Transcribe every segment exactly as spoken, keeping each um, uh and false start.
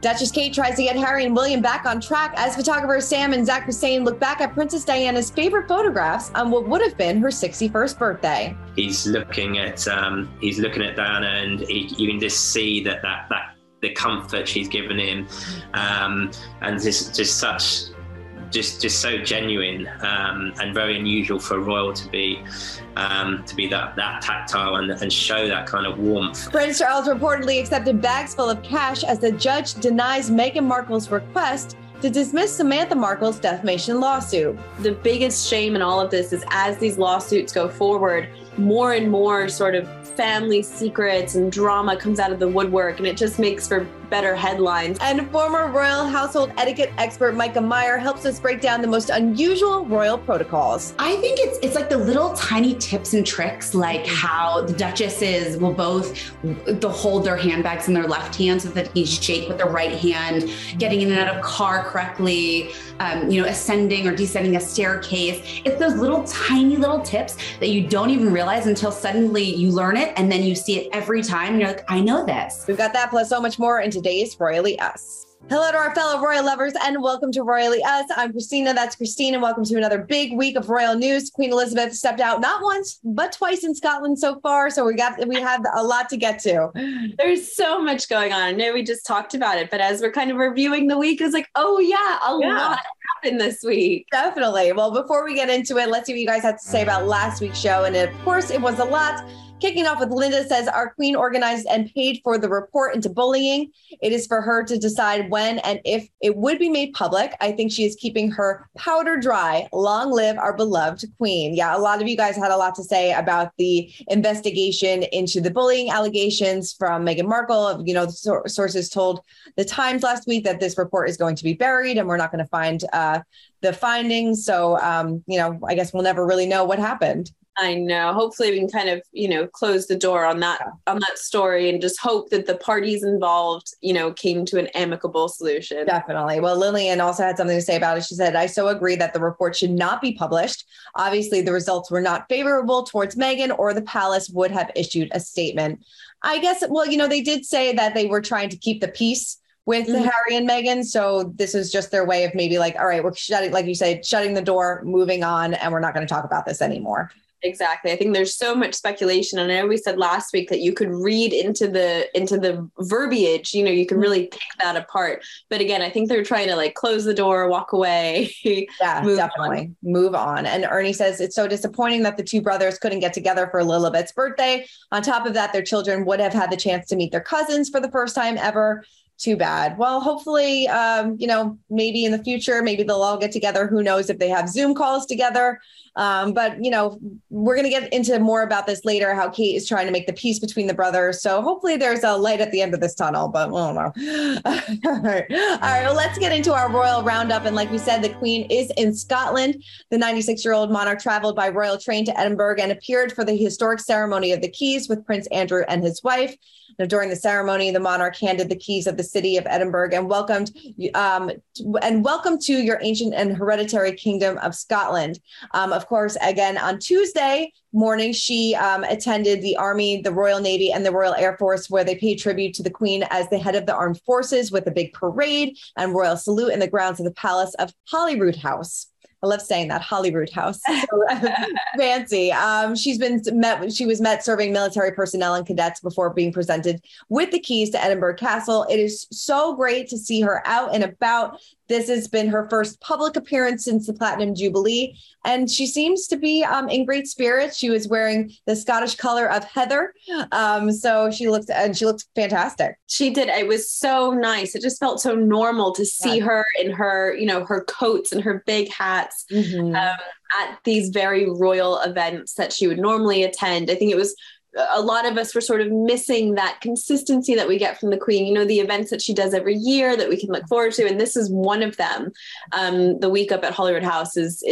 Duchess Kate tries to get Harry and William back on track as photographers Sam and Zach Hussein look back at Princess Diana's favorite photographs on what would have been her sixty-first birthday. He's looking at um, he's looking at Diana, and he, you can just see that that that the comfort she's given him, um, and just just such. Just, just so genuine um, and very unusual for a royal to be, um, to be that that tactile and, and show that kind of warmth. Prince Charles reportedly accepted bags full of cash as the judge denies Meghan Markle's request to dismiss Samantha Markle's defamation lawsuit. The biggest shame in all of this is as these lawsuits go forward, more and more sort of family secrets and drama comes out of the woodwork, and it just makes for better headlines. And former royal household etiquette expert Micah Meyer helps us break down the most unusual royal protocols. I think it's it's like the little tiny tips and tricks, like how the duchesses will both they'll hold their handbags in their left hand so that you shake with the right hand, getting in and out of car correctly, um, you know, ascending or descending a staircase. It's those little tiny little tips that you don't even realize until suddenly you learn it, and then you see it every time and you're like, I know this. We've got that plus so much more in today's Royally Us. Hello to our fellow royal lovers and welcome to Royally Us. I'm Christina, that's Christine, and welcome to another big week of royal news. Queen Elizabeth stepped out not once, but twice in Scotland so far, so we got we have a lot to get to. There's so much going on. I know we just talked about it, but as we're kind of reviewing the week, it's like, oh yeah, a Yeah. lot happened this week. Definitely. Well, before we get into it, let's see what you guys have to say about last week's show, and of course, it was a lot. Kicking off with Linda says, our queen organized and paid for the report into bullying. It is for her to decide when and if it would be made public. I think she is keeping her powder dry. Long live our beloved queen. Yeah, a lot of you guys had a lot to say about the investigation into the bullying allegations from Meghan Markle. You know, the sources told the Times last week that this report is going to be buried and we're not going to find uh, the findings. So, um, you know, I guess we'll never really know what happened. I know. Hopefully we can kind of, you know, close the door on that, on that story and just hope that the parties involved, you know, came to an amicable solution. Definitely. Well, Lillian also had something to say about it. She said, I so agree that the report should not be published. Obviously, the results were not favorable towards Meghan, or the palace would have issued a statement. I guess, well, you know, they did say that they were trying to keep the peace with mm-hmm. Harry and Meghan. So this is just their way of maybe like, all right, we're shutting, like you said, shutting the door, moving on, and we're not going to talk about this anymore. Exactly. I think there's so much speculation. And I know we said last week that you could read into the into the verbiage, you know, you can really pick that apart. But again, I think they're trying to like close the door, walk away. Yeah, move definitely on. move on. And Ernie says it's so disappointing that the two brothers couldn't get together for Lilibet's birthday. On top of that, their children would have had the chance to meet their cousins for the first time ever. Too bad. Well, hopefully, um, you know, maybe in the future, maybe they'll all get together. Who knows if they have Zoom calls together. Um, but, you know, we're going to get into more about this later, how Kate is trying to make the peace between the brothers. So hopefully there's a light at the end of this tunnel, but I don't know. All right. All right. Well, let's get into our royal roundup. And like we said, the Queen is in Scotland. The ninety-six-year-old monarch traveled by royal train to Edinburgh and appeared for the historic ceremony of the keys with Prince Andrew and his wife. Now, during the ceremony, the monarch handed the keys of the city of Edinburgh and welcomed um, and welcome to your ancient and hereditary kingdom of Scotland. Um, of course, again, on Tuesday morning, she um, attended the Army, the Royal Navy, and the Royal Air Force, where they paid tribute to the Queen as the head of the armed forces with a big parade and royal salute in the grounds of the Palace of Holyrood House. I love saying that, Holyrood House. So, fancy. Um, she's been met. She was met serving military personnel and cadets before being presented with the keys to Edinburgh Castle. It is so great to see her out and about. This has been her first public appearance since the Platinum Jubilee, and she seems to be um, in great spirits. She was wearing the Scottish color of heather, um, so she looked and she looked fantastic. She did. It was so nice. It just felt so normal to see yeah. her in her, you know, her coats and her big hats mm-hmm. um, at these very royal events that she would normally attend. I think it was. A lot of us were sort of missing that consistency that we get from the Queen, you know, the events that she does every year that we can look forward to. And this is one of them. Um, the week up at Holyrood House is, is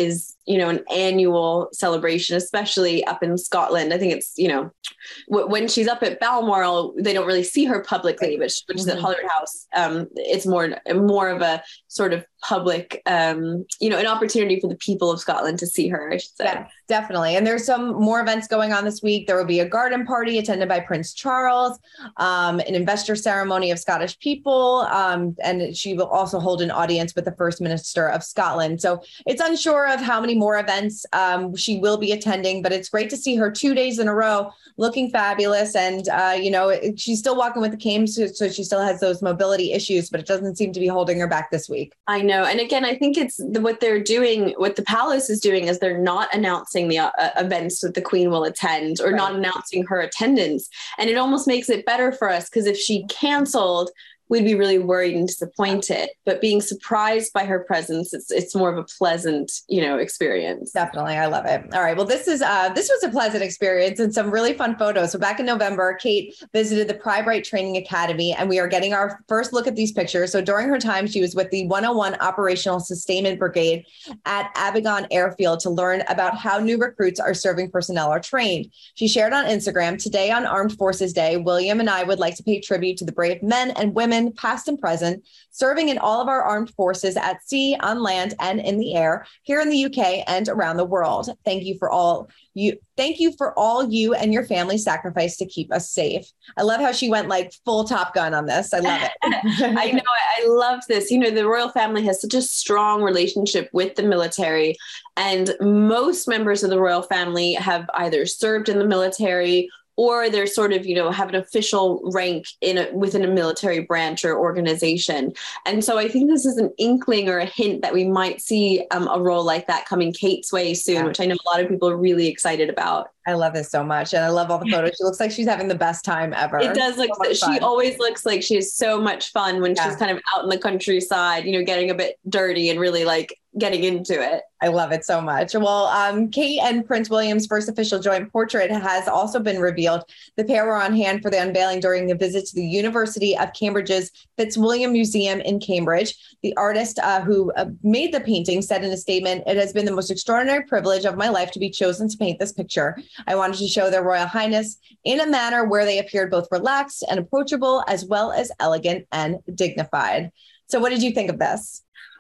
you know, an annual celebration, especially up in Scotland. I think it's, you know, w- when she's up at Balmoral, they don't really see her publicly, but she, which mm-hmm. is at Holyrood House. Um, it's more, more of a sort of public, um, you know, an opportunity for the people of Scotland to see her, I should say. Yeah, definitely. And there's some more events going on this week. There will be a garden party attended by Prince Charles, um, an investor ceremony of Scottish people, um, and she will also hold an audience with the First Minister of Scotland. So it's unsure of how many more events um, she will be attending, but it's great to see her two days in a row looking fabulous. And, uh, you know, it, she's still walking with the cane, so, so she still has those mobility issues, but it doesn't seem to be holding her back this week. I know. And again, I think it's the, what they're doing, what the palace is doing is they're not announcing the uh, events that the Queen will attend or right. not announcing her attendance. And it almost makes it better for us, because if she canceled, we'd be really worried and disappointed, but being surprised by her presence, it's it's more of a pleasant, you know, experience. Definitely. I love it. All right. Well, this is, uh, this was a pleasant experience and some really fun photos. So back in November, Kate visited the Pride Training Academy, and we are getting our first look at these pictures. So during her time, she was with the one oh one Operational Sustainment Brigade at Abingdon Airfield to learn about how new recruits are serving personnel are trained. She shared on Instagram, "Today on Armed Forces Day, William and I would like to pay tribute to the brave men and women, past and present, serving in all of our armed forces at sea, on land, and in the air, here in the U K and around the world. Thank you for all you. Thank you for all you and your family sacrifice to keep us safe." I love how she went like full Top Gun on this. I love it. I know. I love this. You know, the royal family has such a strong relationship with the military, and most members of the royal family have either served in the military or they're sort of, you know, have an official rank in a, within a military branch or organization. And so I think this is an inkling or a hint that we might see um, a role like that coming Kate's way soon, yeah. which I know a lot of people are really excited about. I love this so much. And I love all the photos. She looks like she's having the best time ever. It does look, so she always looks like she has so much fun when yeah. she's kind of out in the countryside, you know, getting a bit dirty and really like getting into it. I love it so much. Well, um, Kate and Prince William's first official joint portrait has also been revealed. The pair were on hand for the unveiling during a visit to the University of Cambridge's Fitzwilliam Museum in Cambridge. The artist uh, who uh, made the painting said in a statement, "It has been the most extraordinary privilege of my life to be chosen to paint this picture. I wanted to show their Royal Highness in a manner where they appeared both relaxed and approachable, as well as elegant and dignified." So what did you think of this?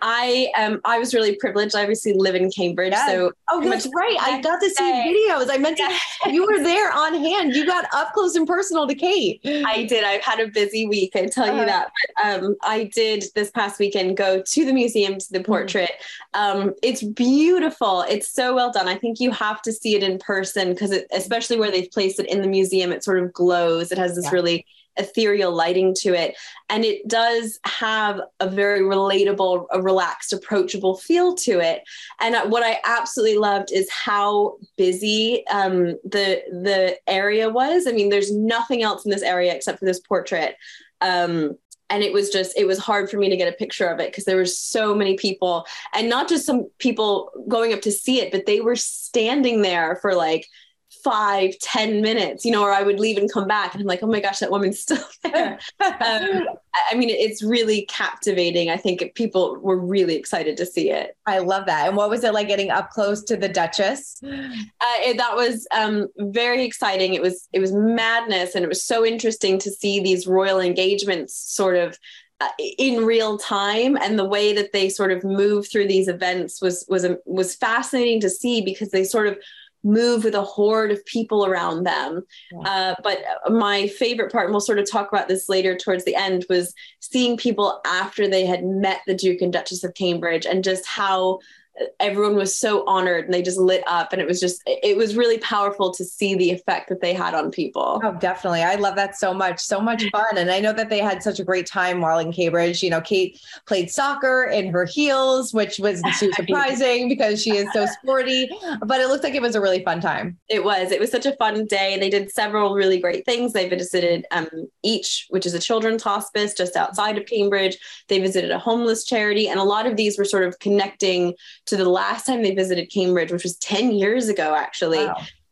I um I was really privileged. I obviously live in Cambridge, yes. so oh, that's right. I got to see videos. I meant to. You were there on hand. You got up close and personal to Kate. I did. I've had a busy week. I tell uh, you that. But um, I did this past weekend go to the museum to the portrait. Mm-hmm. Um, it's beautiful. It's so well done. I think you have to see it in person because, especially where they've placed it in the museum, it sort of glows. It has this yeah. really ethereal lighting to it. And it does have a very relatable, a relaxed, approachable feel to it. And what I absolutely loved is how busy um, the, the area was. I mean, there's nothing else in this area except for this portrait. Um, And it was just, it was hard for me to get a picture of it because there were so many people, and not just some people going up to see it, but they were standing there for like five, ten minutes, you know, or I would leave and come back and I'm like, oh my gosh, that woman's still there. um, I mean, it's really captivating. I think people were really excited to see it. I love that. And what was it like getting up close to the Duchess? Uh, it, that was um, very exciting. It was, it was madness. And it was so interesting to see these royal engagements sort of Uh, in real time, and the way that they sort of move through these events was was was fascinating to see because they sort of move with a horde of people around them. Yeah. Uh, but my favorite part, and we'll sort of talk about this later towards the end, was seeing people after they had met the Duke and Duchess of Cambridge and just how everyone was so honored and they just lit up. And it was just, it was really powerful to see the effect that they had on people. Oh, definitely. I love that so much. So much fun. And I know that they had such a great time while in Cambridge. You know, Kate played soccer in her heels, which was too surprising because she is so sporty, but it looked like it was a really fun time. It was. It was such a fun day. They did several really great things. They visited um, Each, which is a children's hospice just outside of Cambridge. They visited a homeless charity. And a lot of these were sort of connecting to the last time they visited Cambridge, which was ten years ago, actually. Wow.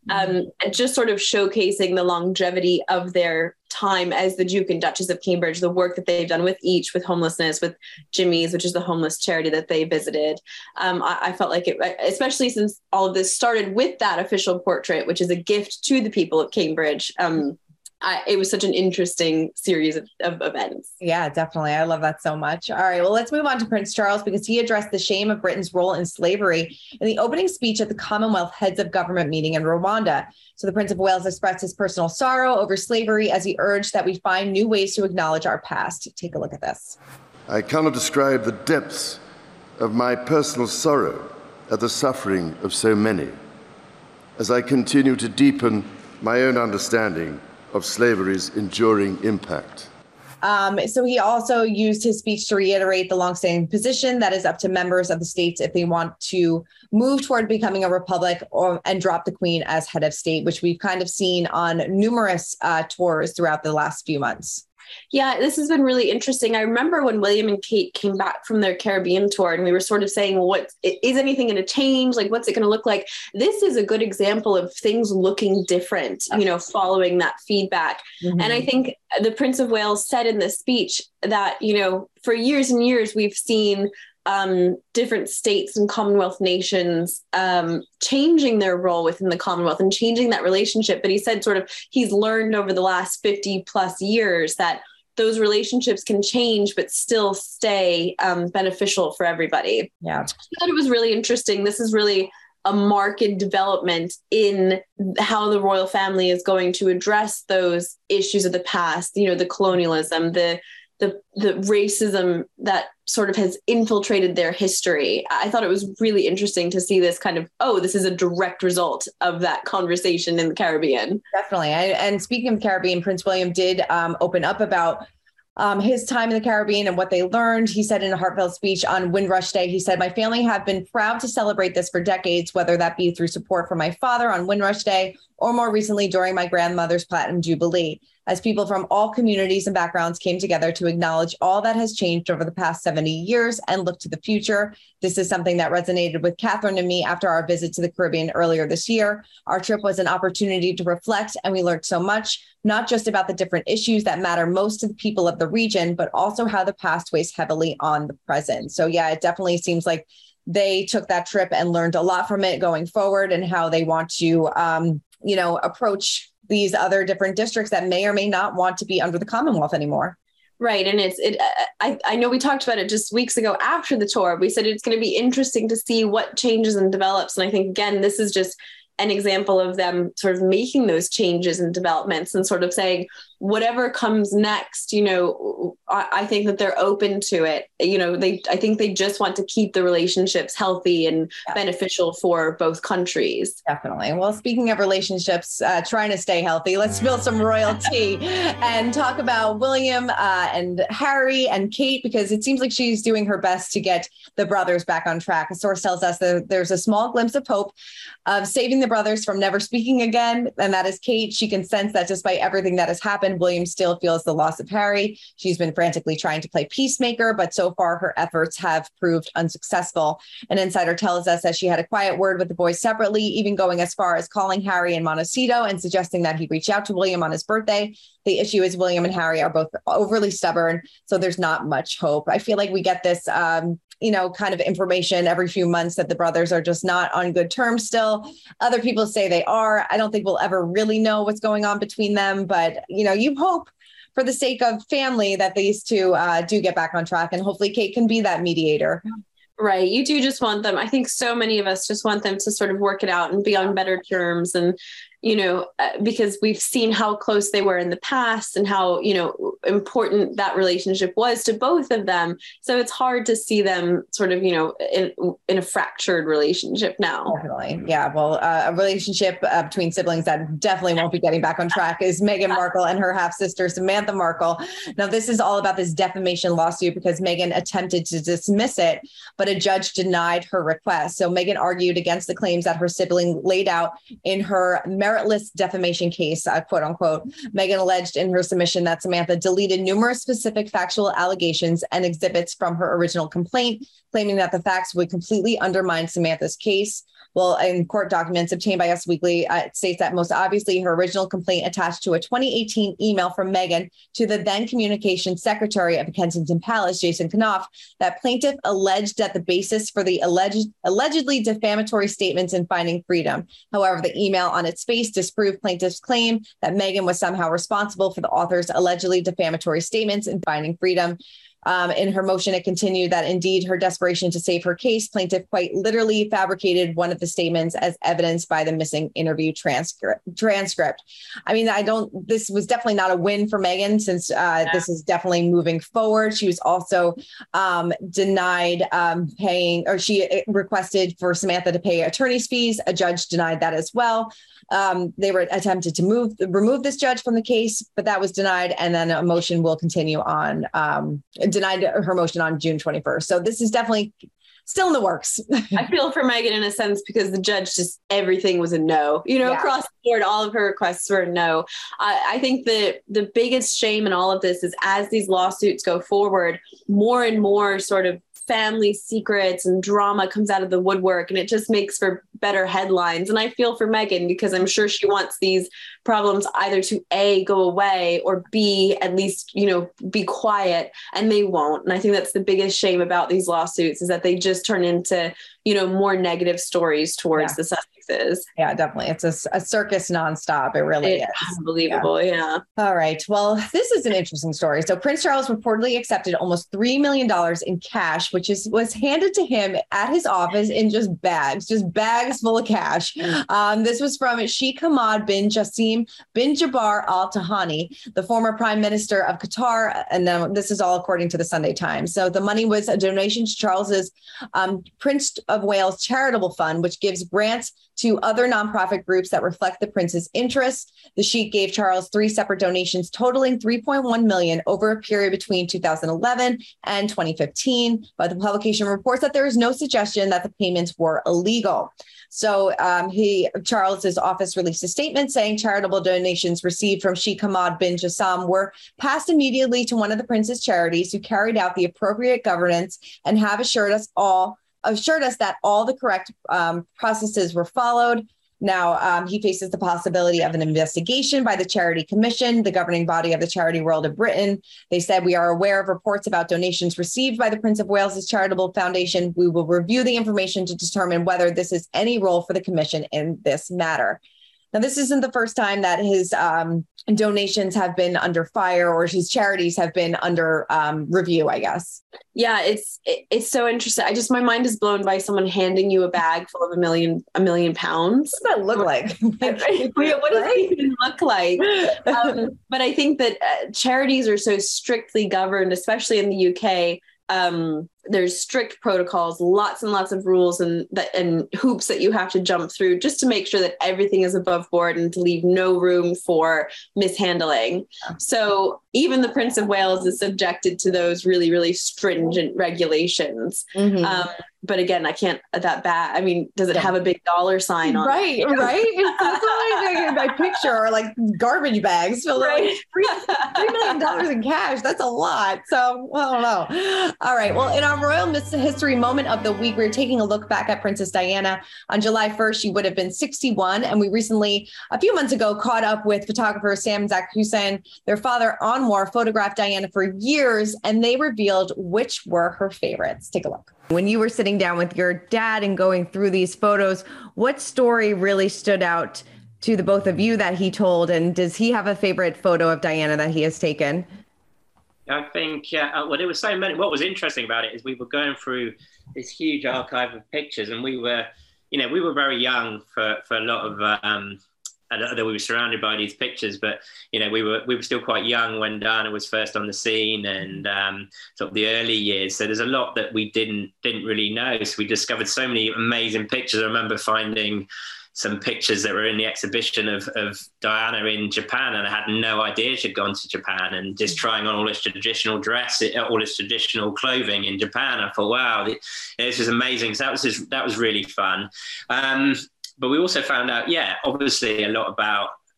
um, and just sort of showcasing the longevity of their time as the Duke and Duchess of Cambridge, the work that they've done with each, with homelessness, with Jimmy's, which is the homeless charity that they visited. Um, I, I felt like it, especially since all of this started with that official portrait, which is a gift to the people of Cambridge. Um, I, it was such an interesting series of, of events. Yeah, definitely. I love that so much. All right, well, let's move on to Prince Charles, because he addressed the shame of Britain's role in slavery in the opening speech at the Commonwealth Heads of Government meeting in Rwanda. So the Prince of Wales expressed his personal sorrow over slavery as he urged that we find new ways to acknowledge our past. Take a look at this. I cannot describe the depths of my personal sorrow at the suffering of so many as I continue to deepen my own understanding of slavery's enduring impact. Um, so he also used his speech to reiterate the longstanding position that is up to members of the states if they want to move toward becoming a republic or and drop the Queen as head of state, which we've kind of seen on numerous uh, tours throughout the last few months. Yeah, this has been really interesting. I remember when William and Kate came back from their Caribbean tour and we were sort of saying, well, what is anything going to change? Like, what's it going to look like? This is a good example of things looking different, you know, following that feedback. Mm-hmm. And I think the Prince of Wales said in this speech that, you know, for years and years, we've seen um, different states and Commonwealth nations um, changing their role within the Commonwealth and changing that relationship. But he said sort of he's learned over the last fifty plus years that those relationships can change, but still stay um, beneficial for everybody. Yeah. I thought it was really interesting. This is really a marked development in how the royal family is going to address those issues of the past, you know, the colonialism, the the the racism that sort of has infiltrated their history. I thought it was really interesting to see this kind of, oh, this is a direct result of that conversation in the Caribbean. Definitely. I, and speaking of the Caribbean, Prince William did um, open up about um, his time in the Caribbean and what they learned. He said in a heartfelt speech on Windrush Day, he said, "My family have been proud to celebrate this for decades, whether that be through support from my father on Windrush Day or more recently during my grandmother's Platinum Jubilee, as people from all communities and backgrounds came together to acknowledge all that has changed over the past seventy years and look to the future. This is something that resonated with Catherine and me after our visit to the Caribbean earlier this year. Our trip was an opportunity to reflect, and we learned so much, not just about the different issues that matter most to the people of the region, but also how the past weighs heavily on the present." So yeah, it definitely seems like they took that trip and learned a lot from it going forward, and how they want to, um, you know, approach these other different districts that may or may not want to be under the Commonwealth anymore. Right. And it's, it, I, I know we talked about it just weeks ago after the tour. We said it's going to be interesting to see what changes and develops. And I think, again, this is just an example of them sort of making those changes and developments and sort of saying, whatever comes next, you know, I, I think that they're open to it. You know, they, I think they just want to keep the relationships healthy and yeah. beneficial for both countries. Definitely. Well, speaking of relationships, uh, trying to stay healthy, let's spill some royalty and talk about William uh, and Harry and Kate, because it seems like she's doing her best to get the brothers back on track. A source tells us that there's a small glimpse of hope of saving the brothers from never speaking again. And that is Kate. She can sense that despite everything that has happened, William still feels the loss of Harry. She's been frantically trying to play peacemaker, but so far her efforts have proved unsuccessful. An insider tells us that she had a quiet word with the boys separately, even going as far as calling Harry in Montecito and suggesting that he reach out to William on his birthday. The issue is William and Harry are both overly stubborn, so there's not much hope. I feel like we get this um, you know, kind of information every few months that the brothers are just not on good terms still. Other people say they are. I don't think we'll ever really know what's going on between them, but, you know, you hope for the sake of family that these two uh, do get back on track, and hopefully Kate can be that mediator. Right. You do just want them. I think so many of us just want them to sort of work it out and be on better terms. And, you know, uh, because we've seen how close they were in the past and how, you know, important that relationship was to both of them. So it's hard to see them sort of, you know, in, in a fractured relationship now. Definitely. Yeah. Well, uh, a relationship uh, between siblings that definitely won't be getting back on track is Meghan Markle and her half sister, Samantha Markle. Now, this is all about this defamation lawsuit because Meghan attempted to dismiss it, but a judge denied her request. So Meghan argued against the claims that her sibling laid out in her meritless defamation case, uh, quote unquote. Meghan alleged in her submission that Samantha deleted numerous specific factual allegations and exhibits from her original complaint, claiming that the facts would completely undermine Samantha's case. Well, in court documents obtained by Us Weekly, uh, it states that most obviously her original complaint attached to a twenty eighteen email from Meghan to the then communications secretary of Kensington Palace, Jason Knopf, that plaintiff alleged that the basis for the alleged allegedly defamatory statements in Finding Freedom. However, the email on its face disproved plaintiff's claim that Meghan was somehow responsible for the author's allegedly defamatory statements in Finding Freedom. Um, in her motion, it continued that indeed her desperation to save her case, plaintiff quite literally fabricated one of the statements as evidenced by the missing interview transcript. transcript. I mean, I don't, this was definitely not a win for Meghan since uh, yeah. this is definitely moving forward. She was also um, denied um, paying, or she requested for Samantha to pay attorney's fees. A judge denied that as well. Um, they were attempted to move, remove this judge from the case, but that was denied. And then a motion will continue on, um, denied her motion on June twenty-first. So this is definitely still in the works. I feel for Meghan in a sense because the judge just, everything was a no, you know, yeah. across the board, all of her requests were a no. I, I think that the biggest shame in all of this is as these lawsuits go forward, more and more sort of family secrets and drama comes out of the woodwork, and it just makes for better headlines. And I feel for Meghan because I'm sure she wants these problems either to A, go away, or B, at least, you know, be quiet, and they won't. And I think that's the biggest shame about these lawsuits is that they just turn into, you know, more negative stories towards yeah. the Sussexes. Yeah, definitely. It's a, a circus nonstop. It really it's is. Unbelievable. Yeah. yeah. All right. Well, this is an interesting story. So Prince Charles reportedly accepted almost three million dollars in cash, which is was handed to him at his office in just bags, just bags full of cash. Um, this was from Sheikh Hamad bin Jassim bin Jabbar Al Thani, the former prime minister of Qatar. And then this is all according to the Sunday Times. So the money was a donation to Charles's um, Prince of Wales Charitable Fund, which gives grants to other nonprofit groups that reflect the prince's interests. The Sheikh gave Charles three separate donations totaling three point one million dollars over a period between two thousand eleven and twenty fifteen. But the publication reports that there is no suggestion that the payments were illegal. So um, he, Charles's office released a statement saying charitable donations received from Sheikh Hamad bin Jassim were passed immediately to one of the prince's charities who carried out the appropriate governance and have assured us all assured us that all the correct um, processes were followed. Now, um, he faces the possibility of an investigation by the Charity Commission, the governing body of the charity world of Britain. They said, we are aware of reports about donations received by the Prince of Wales's Charitable Foundation. We will review the information to determine whether this is any role for the commission in this matter. Now, this isn't the first time that his um, donations have been under fire or his charities have been under um, review, I guess. Yeah, it's it, it's so interesting. I just, my mind is blown by someone handing you a bag full of a million, a million pounds. What does that look like? What does it even look like? Um, but I think that uh, charities are so strictly governed, especially in the U K. Um, there's strict protocols, lots and lots of rules and that and hoops that you have to jump through just to make sure that everything is above board and to leave no room for mishandling. So even the Prince of Wales is subjected to those really, really stringent regulations. Mm-hmm. Um, but again, I can't that bad. I mean, does it have a big dollar sign on right, it? Right, That's what I picture, or like garbage bags filled right. with like three million dollars in cash. That's a lot. So I don't know. All right. Well, in our Royal History Moment of the Week, we're taking a look back at Princess Diana. On July first, she would have been sixty-one. And we recently, a few months ago, caught up with photographer Sam Zak Hussein. Their father, Anwar, photographed Diana for years, and they revealed which were her favorites. Take a look. When you were sitting down with your dad and going through these photos, what story really stood out to the both of you that he told? And does he have a favorite photo of Diana that he has taken? I think, uh, well, there were so many. What was interesting about it is we were going through this huge archive of pictures, and we were, you know, we were very young for, for a lot of, um, that we were surrounded by these pictures, but, you know, we were we were still quite young when Diana was first on the scene and um, sort of the early years. So there's a lot that we didn't didn't really know. So we discovered so many amazing pictures. I remember finding some pictures that were in the exhibition of, of Diana in Japan, and I had no idea she'd gone to Japan, and just trying on all this traditional dress, all this traditional clothing in Japan. I thought, wow, this was amazing. So that was just, that was really fun. Um, but we also found out, yeah, obviously a lot about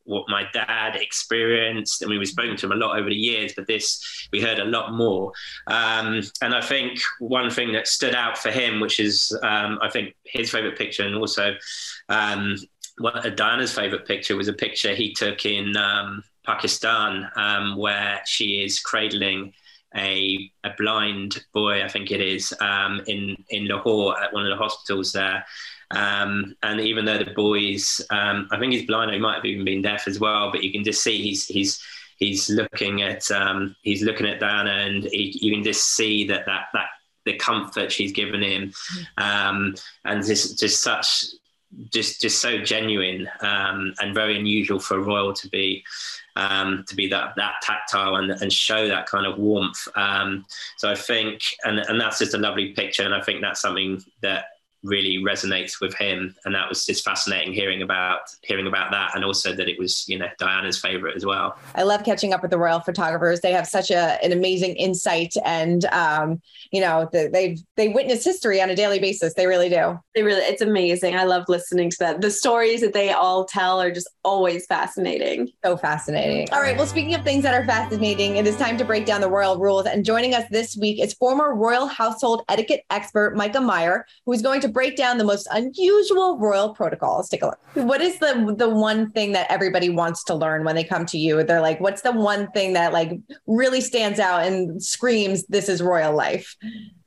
what my dad experienced. I mean, we've spoken to him a lot over the years, but this, we heard a lot more. Um, and I think one thing that stood out for him, which is, um, I think his favorite picture, and also um, what, uh, Diana's favorite picture, was a picture he took in um, Pakistan, um, where she is cradling a, a blind boy, I think it is, um, in, in Lahore at one of the hospitals there. Um, and even though the boy's, um, I think he's blind, he might have even been deaf as well, but you can just see he's he's he's looking at um, he's looking at Diana, and he, you can just see that that that the comfort she's given him, um, and just just such just just so genuine, um, and very unusual for a royal to be. Um, to be that that tactile and, and show that kind of warmth. Um, so I think, and, and that's just a lovely picture. And I think that's something that really resonates with him. And that was just fascinating hearing about hearing about that, and also that it was, you know, Diana's favorite as well. I love catching up with the royal photographers. They have such a, an amazing insight, and um, you know, the, they they witness history on a daily basis. They really do. They really, it's amazing. I love listening to that. The stories that they all tell are just always fascinating. So fascinating. All right. Well, speaking of things that are fascinating, it is time to break down the royal rules. And joining us this week is former royal household etiquette expert Micah Meyer, who is going to break down the most unusual royal protocols. Take a look. What is the the one thing that everybody wants to learn when they come to you? They're like, what's the one thing that like really stands out and screams, this is royal life?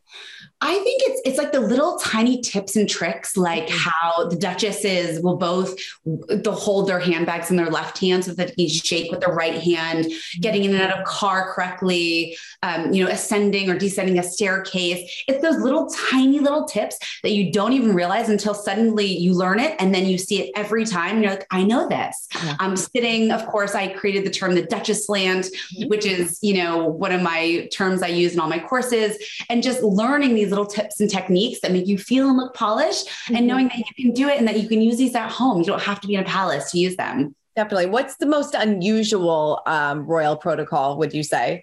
I think it's it's like the little tiny tips and tricks, like how the duchesses will both they'll hold their handbags in their left hand so that you shake with the right hand, getting in and out of car correctly, um, you know, ascending or descending a staircase. It's those little tiny little tips that you don't even realize until suddenly you learn it, and then you see it every time. And you're like, I know this. Yeah. I'm sitting. Of course, I created the term the Duchess slant, mm-hmm. which is, you know, one of my terms I use in all my courses, and just learning these little tips and techniques that make you feel and look polished, mm-hmm. and knowing that you can do it and that you can use these at home. You don't have to be in a palace to use them. Definitely. What's the most unusual um, royal protocol, would you say?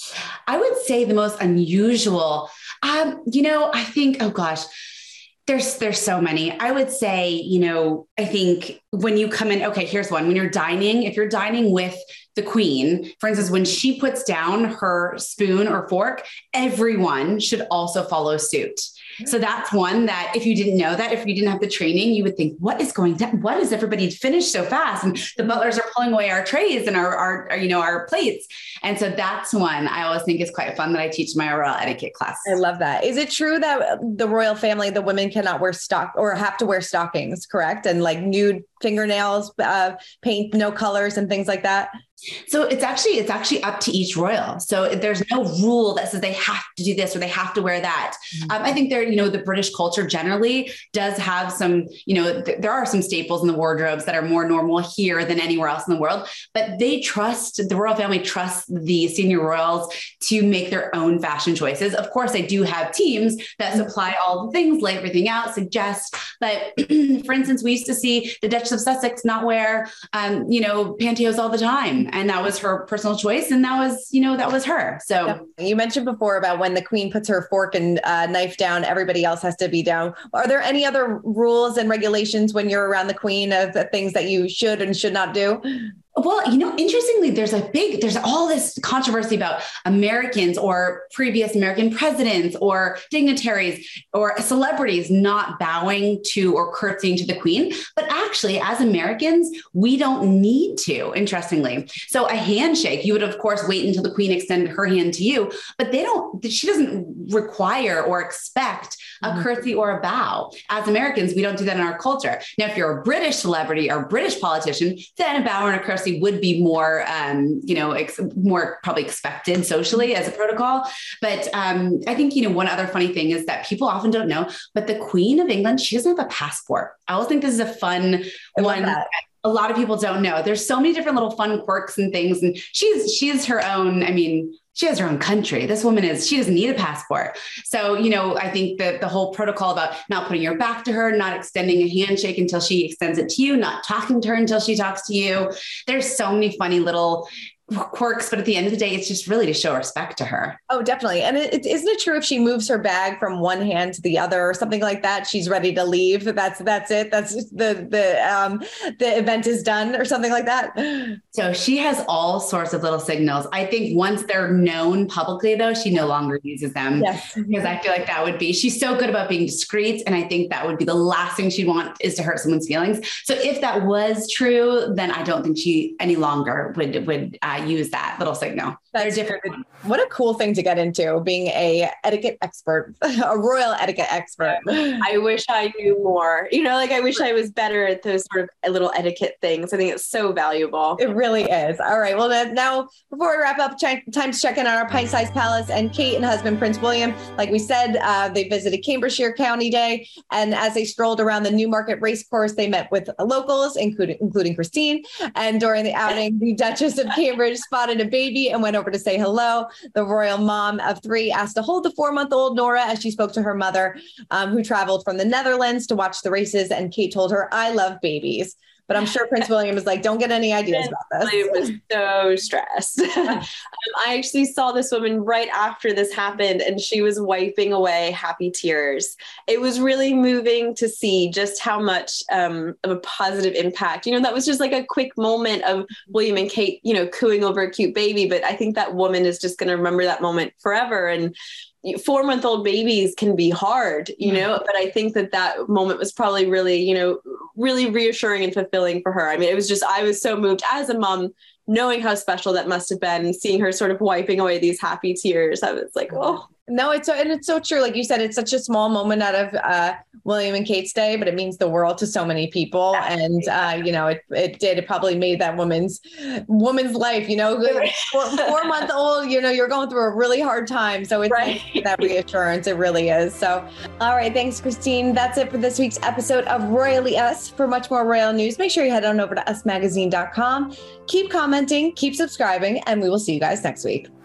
I would say the most unusual, um, you know, I think, oh gosh, There's, there's so many. I would say, you know, I think when you come in, okay, here's one. When you're dining, if you're dining with the queen, for instance, when she puts down her spoon or fork, everyone should also follow suit. So that's one that if you didn't know that, if you didn't have the training, you would think, what is going down? What is everybody finished so fast? And the butlers are pulling away our trays and our, our, our, you know, our plates. And so that's one I always think is quite fun that I teach my royal etiquette class. I love that. Is it true that the royal family, the women cannot wear stock or have to wear stockings, correct? And like nude fingernails, uh, paint, no colors and things like that? So it's actually, it's actually up to each royal. So there's no rule that says they have to do this or they have to wear that. Mm-hmm. Um, I think there, you know, the British culture generally does have some, you know, th- there are some staples in the wardrobes that are more normal here than anywhere else in the world, but they trust, the royal family trusts the senior royals to make their own fashion choices. Of course, they do have teams that supply all the things, lay everything out, suggest, but for instance, we used to see the Duchess of Sussex not wear, um, you know, pantyhose all the time. And that was her personal choice. And that was, you know, that was her. So yeah. You mentioned before about when the queen puts her fork and uh, knife down, everybody else has to be down. Are there any other rules and regulations when you're around the queen of the things that you should and should not do? Well, you know, interestingly, there's a big, there's all this controversy about Americans or previous American presidents or dignitaries or celebrities not bowing to or curtsying to the queen. But actually, as Americans, we don't need to, interestingly. So a handshake, you would, of course, wait until the queen extended her hand to you, but they don't, she doesn't require or expect a mm-hmm. curtsy or a bow. As Americans, we don't do that in our culture. Now, if you're a British celebrity or British politician, then a bow and a curtsy would be more, um, you know, ex- more probably expected socially as a protocol. But um, I think, you know, one other funny thing is that people often don't know, but the Queen of England, she doesn't have a passport. I always think this is a fun one. That. A lot of people don't know. There's so many different little fun quirks and things. And she's, she's her own, I mean, she has her own country. This woman is, she doesn't need a passport. So, you know, I think that the whole protocol about not putting your back to her, not extending a handshake until she extends it to you, not talking to her until she talks to you. There's so many funny little quirks, but at the end of the day, it's just really to show respect to her. Oh, definitely. And it, it, isn't it true if she moves her bag from one hand to the other or something like that, she's ready to leave? That's that's it. That's the the um the event is done or something like that. So she has all sorts of little signals. I think once they're known publicly, though, she no longer uses them. Yes. Because I feel like that would be, she's so good about being discreet. And I think that would be the last thing she'd want is to hurt someone's feelings. So if that was true, then I don't think she any longer would, would uh, use that little signal. That's They're different. What a cool thing to get into, being a etiquette expert, a royal etiquette expert. I wish I knew more. You know, like I wish I was better at those sort of little etiquette things. I think it's so valuable. It really is. All right. Well, now before we wrap up, time to check in on our pint-sized palace and Kate and husband Prince William. Like we said, uh, they visited Cambridgeshire County Day, and as they strolled around the Newmarket racecourse, they met with locals, including including Christine. And during the outing, the Duchess of Cambridge spotted a baby and went over to say hello. The royal mom of three asked to hold the four-month-old Nora as she spoke to her mother, um, who traveled from the Netherlands to watch the races. And Kate told her, "I love babies." But I'm sure Prince William is like, don't get any ideas about this. I was so stressed. um, I actually saw this woman right after this happened, and she was wiping away happy tears. It was really moving to see just how much um, of a positive impact, you know, that was just like a quick moment of William and Kate, you know, cooing over a cute baby. But I think that woman is just going to remember that moment forever. And four-month-old babies can be hard, you know, but I think that that moment was probably really, you know, really reassuring and fulfilling for her. I mean, it was just, I was so moved as a mom, knowing how special that must have been, seeing her sort of wiping away these happy tears. I was like, oh. No, it's so, and it's so true. Like you said, it's such a small moment out of uh, William and Kate's day, but it means the world to so many people. And, uh, you know, it, it did, it probably made that woman's woman's life, you know, four, four month old, you know, you're going through a really hard time. So it's right. Nice that reassurance. It really is. So, all right. Thanks, Christine. That's it for this week's episode of Royally Us. For much more royal news, make sure you head on over to us magazine dot com. Keep commenting, keep subscribing, and we will see you guys next week.